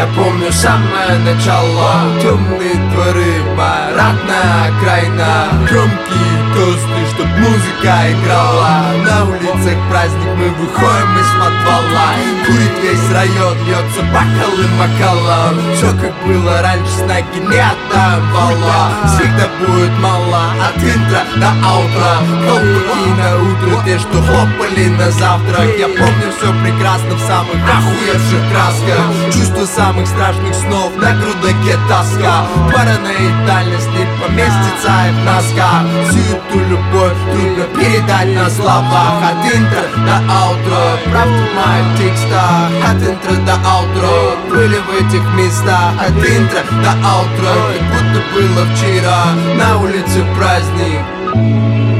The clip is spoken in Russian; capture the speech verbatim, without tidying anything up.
помню самое начало. Темные дворы, парадная окраина, громкие тосты, чтоб музыка играла. На улицах праздник, мы выходим из подвала. Курит весь район, льется бокал и макала. Все как было раньше, с ноги не отдавала. Всегда будет мало, от интро до аутро. Колпаки на утро, те, что хлопали на завтрак. Я помню все прекрасно в самых охуевших красках. Чувство самых страшных снов, на грудаке тоска. Параноидальность не поместится и в носках. Всю эту любовь трудно передать на словах. От интро до аутро, правда в моих текстах. От интро до аутро, были в этих местах. От интро до аутро, как будто было вчера. На улице праздник.